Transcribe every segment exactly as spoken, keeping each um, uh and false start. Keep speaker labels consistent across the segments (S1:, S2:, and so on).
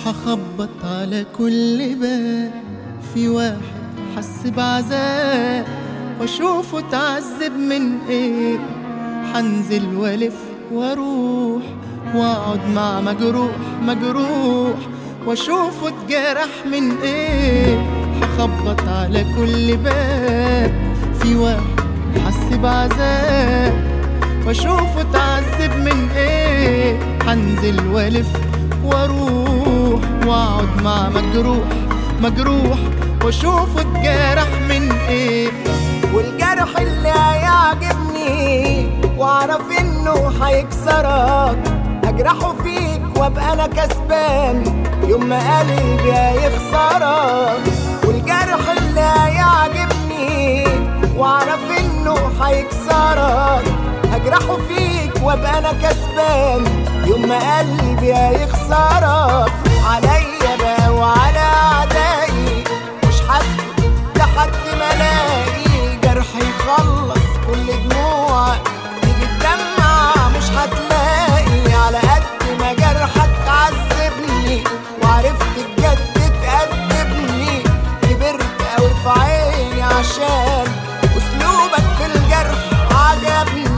S1: هخبط على كل باب، في واحد حس بعذاب واشوفه اتعذب من ايه. حنزل والف واروح واقعد مع مجروح مجروح واشوفه اتجرح من ايه. هخبط على كل باب، في واحد حس بعذاب واشوفه اتعذب من ايه. حنزل والف واروح واقعد مع مجروح مجروح واشوفه اتجرح من ايه.
S2: والجرح اللي هيعجبني واعرف انه هيكسرك، اجرحه فيك وابقى انا كسبان يوم ما قلبي هيخسرك. والجرح اللي هيعجبني واعرف انه هيكسرك، هجرحه فيك وابقى انا كسبان يوم ما قلبي هيخسرك. عليا بقى وعلى اعدائي مش هسكت لحد ما الاقي جرحي يخلص كل دموعك، تيجي تدمع مش هتلاقي. على قد ما جرحك عذبني وعرفت بجد تأدبني، كبرت اوي في عيني عشان اسلوبك في الجرح عجبني.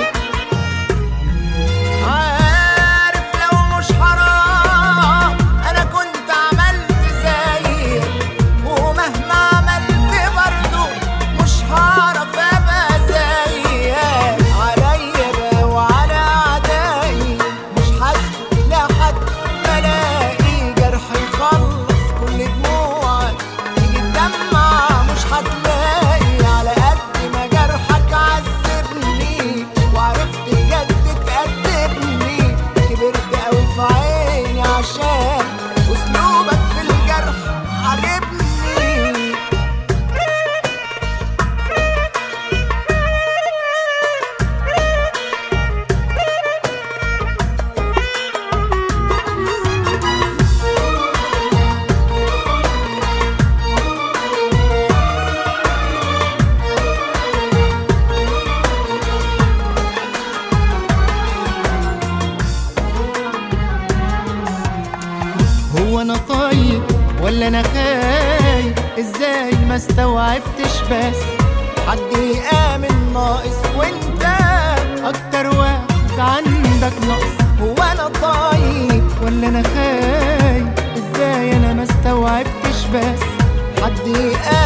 S1: هو انا طيب ولا انا خايب؟ ازاي ما استوعبتش بس
S2: حد يآمن ناقص وانت
S1: اكتر واحد عندك نقص.
S2: هو انا طيب
S1: ولا انا خايب؟ ازاي انا ما استوعبتش بس
S2: حد يآمن